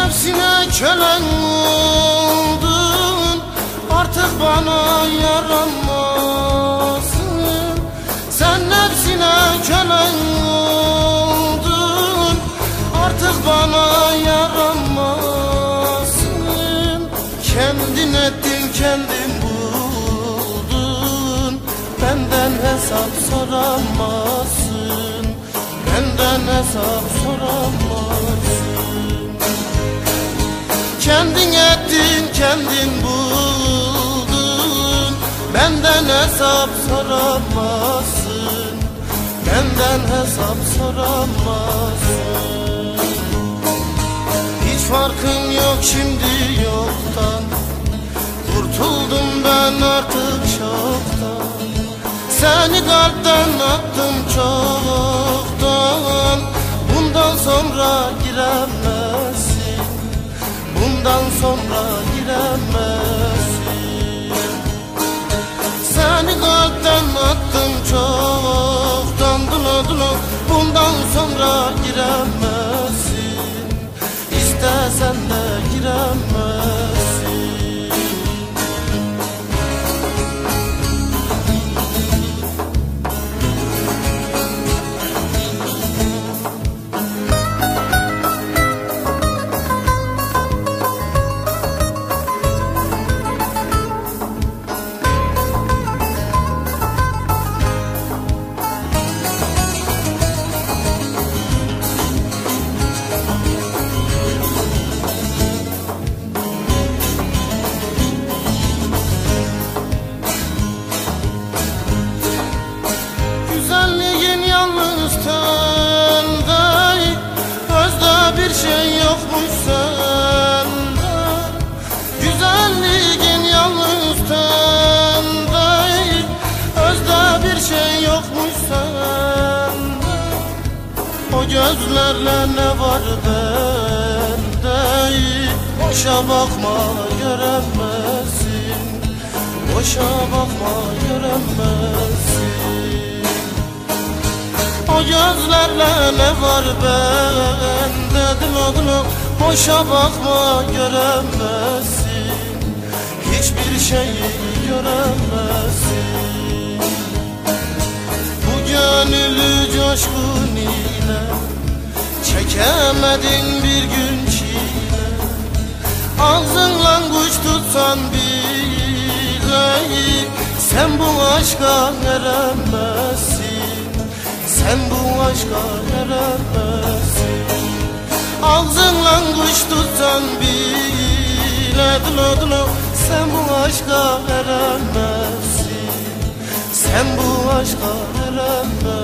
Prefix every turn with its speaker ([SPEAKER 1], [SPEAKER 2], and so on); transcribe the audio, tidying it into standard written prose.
[SPEAKER 1] nefsine kölen oldun, artık bana yaranmazsın. Sen nefsine kölen oldun, artık bana yaranmazsın. Kendin ettin, kendin buldun, benden hesap soramazsın, benden hesap soramazsın. Kendin ettin, kendin buldun, benden hesap soramazsın, benden hesap soramazsın. Hiç farkın yok şimdi yoktan, kurtuldum ben artık çoktan. Seni kalpten attım çoktan, bundan sonra giremezsin, bundan sonra giremezsin. Seni kalpten attım çoktan, bundan sonra giremezsin, İstesen de giremezsin. Güzelliğin yalnız tende, özde bir şey yokmuş sende. Güzelliğin yalnız tende, özde bir şey yokmuş sende. O gözlerle ne var bende, boşa bakma göremezsin, boşa bakma göremezsin. O gözlerle ne var bende, boşa bakma göremezsin, hiçbir şeyi göremezsin. Bu gönüllü coşkun ile çekemedin bir gün çile. Ağzınla kuş tutsan bile sen bu aşka eremezsin, sen bu aşka eremezsin. Ağzınla kuş tutsan bile sen bu aşka eremezsin, sen bu aşka eremezsin.